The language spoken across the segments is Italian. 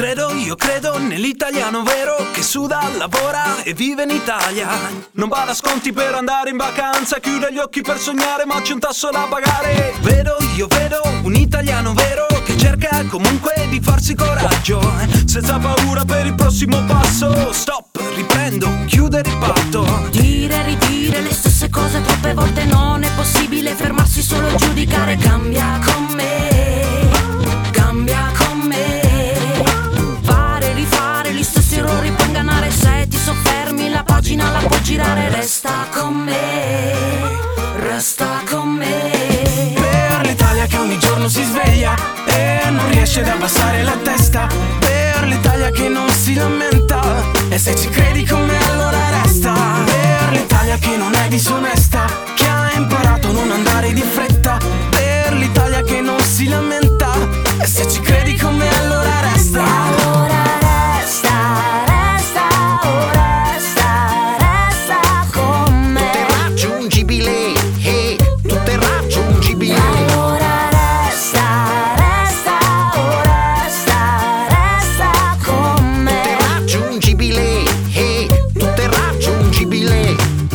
Io credo nell'italiano vero che suda, lavora e vive in Italia. Non bada a sconti per andare in vacanza, chiude gli occhi per sognare ma c'è un tasso da pagare. Io vedo un italiano vero che cerca comunque di farsi coraggio, senza paura per il prossimo passo. Stop, riprendo, chiude, riparto. Dire, ridire le stesse cose troppe volte non è possibile fermarsi solo a giudicare. Cambia con me, cambia con me. Fare, rifare gli stessi errori, poi ingannare. Se ti soffermi la pagina la puoi girare. Resta con me, resta con me. Per l'Italia che ogni giorno si sveglia e non riesce ad abbassare la testa. Per l'Italia che non si lamenta e se ci credi con me allora resta. Per l'Italia che non è disonesta, che ha imparato a non andare di fretta. Per l'Italia che non si lamenta e se ci credi con me allora resta. Allora resta, resta, oh resta, resta con me. Tutto è raggiungibile, tutto è raggiungibile. Allora resta, resta, oh resta, resta con me. Tutto è raggiungibile, tutto è raggiungibile.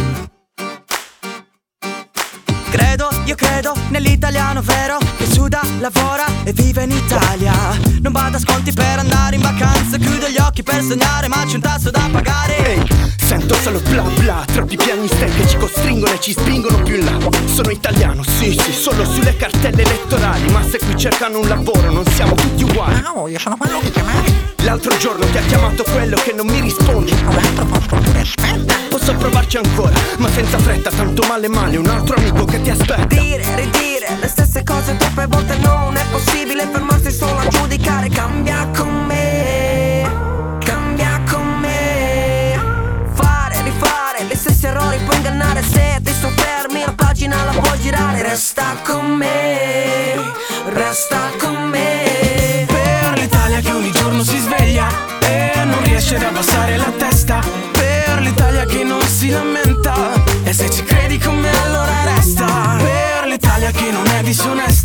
Io credo nell'italiano vero che suda, lavora e vive in Italia. Non bada a sconti per andare in vacanza, chiude gli occhi per sognare ma c'è un tasso da pagare. Ehi, sento solo bla bla, troppi pianisti che ci costringono e ci spingono più in là. Sono italiano, sì, solo sulle cartelle elettorali, ma se qui cercano un lavoro non siamo tutti uguali. No, io sono quello che chiamavi. L'altro giorno ti ha chiamato quello che non mi risponde. Un altro posto pure, aspetta. Posso provarci ancora, ma senza fretta, tanto male un altro amico che ti aspetta. Dire, ridire le stesse cose troppe volte non è possibile fermarsi solo a giudicare. Cambia con me, cambia con me. Fare, rifare gli stessi errori, puoi ingannare. Se ti soffermi la pagina la puoi girare. Resta con me, resta con me. Per l'Italia che ogni giorno si sveglia e non riesce ad abbassare la testa. Per l'Italia che non si lamenta e se ci credi con me allora resta. Per l'Italia che non è disonesta,